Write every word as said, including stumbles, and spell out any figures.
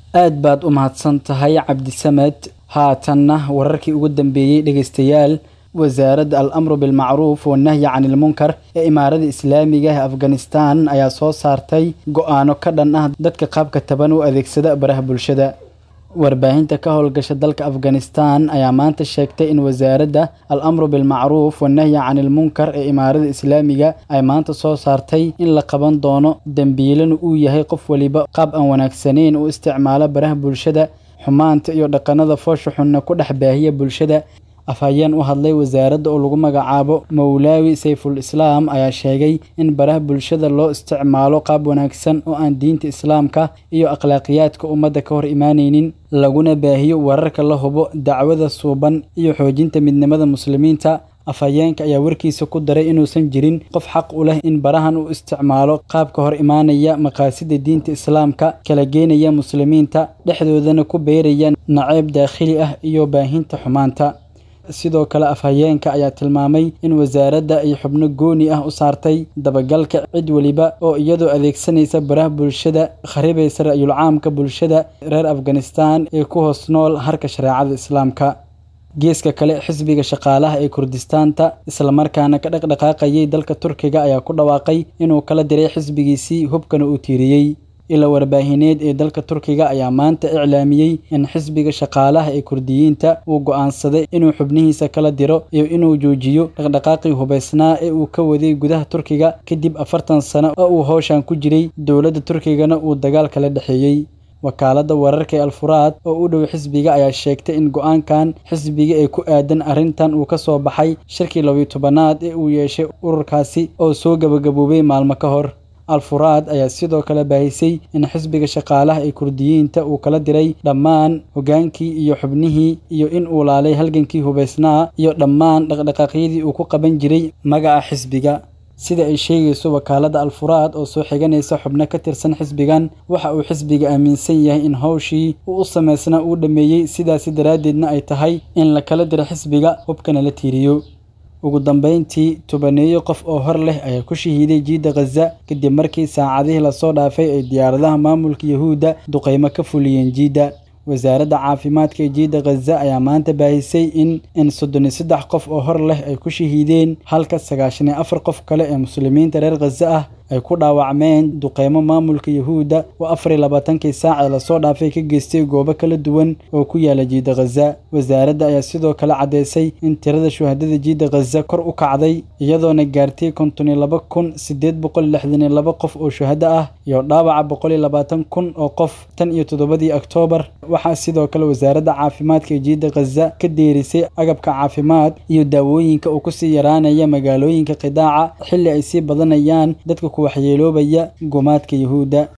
aad baad u mahadsantahay Cabdisamed. haatanna wararkii ugu dambeeyay dhageystayaal wasaaradda al-amru bil ma'ruf wa nahyi 'anil munkar ee imaaradda islaamiga ee Afghanistan ayaa soo saartay go'aano ka dhan ah dadka qaabka taban u adeegsada baraha bulshada. warbaahinta ka howlgasha dalka Afghanistan ayaa maanta sheegtay in wasaaradda al-amru bil ma'ruf wa nahyi 'anil munkar ee imaaradda islaamiga ay maanta soo saartay in la qaban doono dambiilan uu yahay qof waliba qaab aan wanaagsaneyn u isticmaala baraha bulshada, xumaanta iyo dhaqanada foosha xunna ku dhex baahiya bulshada. afhayeen u hadlay wasaaradda oo lagu magacaabo Mawlawi Sayful Islam ayaa sheegay in baraha bulshada loo isticmaalo qaab wanaagsan oo aan diinta islaamka iyo akhlaaqiyadka ummadda ka hor imaanaynin, laguna baahiyo wararka la hubo, dacwada suuban iyo xoojinta midnimada muslimiinta. afhayeenka ayaa warkiisa ku daray inuusan jirin qof xaq u leh in barahan uu isticmaalo qaab ka hor imaanaya maqaasida diinta islaamka, kala geynaya muslimiinta dhexdoodana ku beeraya nacayb daakhili ah iyo baahinta xumaanta. sidoo kale afhayeenka ayaa tilmaamay in wasaaradda ay xubno gooni ah u saartay dabagalka cid waliba oo iyadoo adeegsanaysa baraha bulshada kharibaysa ra'yul caamka bulshada reer Afghanistan ee ku hoos nool harka shareecada islaamka. geeska kale xisbiga shaqaalaha ee Kurdistaanta isla markaana ka dhaqdhaqaaqayay dalka Turkiga ayaa ku dhawaaqay inuu kala diray xisbigiisii hubkana uu tiiriyay. ila warbaahineed ee dalka Turkiga ayaa maanta iclaamiyay in xisbiga shaqaalaha ee Kurdiyiinta uu go'aansaday inuu xubnihiisa kala diro iyo inuu joojiyo dhaqdhaqaaqii hubaysnaa ee uu ka waday gudaha Turkiga kadib afartan sano oo uu hawshan ku jiray, dowladda Turkigana uu dagaal kala dhaxeeyay. wakaaladda wararka ee Al-Furaad oo u dhow xisbiga ayaa sheegtay in go'aankan xisbiga ay ku aadan arrintan uu ka soo baxay shirkii laba iyo tobanaad ee uu yeeshay ururkaasi oo soo gabagaboobay maalmo ka hor. Al-Furaad ayaa sidoo kale baahisay in xisbiga shaqaalaha ee Kurdiyiinta uu kala diray dhammaan hogaankii iyo xubnihii iyo in uu laalay halgankii hubaysnaa iyo dhammaan dhaqdhaqaaqyadii uu ku qaban jiray magaca xisbiga. sida ay sheegayso wakaaladda Al-Furaad oo soo xiganaysa xubno ka tirsan xisbigan, waxa uu xisbiga aaminsan yahay in hawshii uu u sameysnaa uu dhameeyay, sidaas daraadeedna ay tahay in la kala diro xisbiga hubkana la tiiriyo. ugu dambeyntii tobaneeyo qof oo hor leh ayaa ku shahiiday jiida Gaza kadib markii saacadihii la soo dhaafay ay diyaaradaha maamulka Yahuuda duqeymo ka fuliyeen jiida. wasaaradda caafimaadka ee jiida Gaza ayaa maanta baahisay in in soddon iyo saddex qof oo hor leh ay ku shahiideen, halka sagaashan iyo afar qof kale ee muslimiinta reer Gaza ah ay ku dhaawacmeen duqeymo maamulka Yahuuda oo afar iyo labaatankii saac ee la soo dhaafay ka geystay goobo kala duwan oo ku yaala jiida Gaza. wasaaradda ayaa sidoo kale cadeysay in tirada shuhadada jiida Gaza kor u kacday, iyadoona gaartay konton iyo laba kun siddeed boqol lixdan iyo laba qof oo shuhada ah iyo dhaawaca boqol iyo labaatan kun oo qof tan iyo toddobadii Oktoobar. waxaa sidoo kale wasaaradda caafimaadka ee jiida Gaza ka deerisay agabka caafimaad iyo daawooyinka oo ku sii yaraanaya magaalooyinka qidaaca xilli ay sii badanayaan dadka ku waxyeeloobaya gumaadka Yahuuda.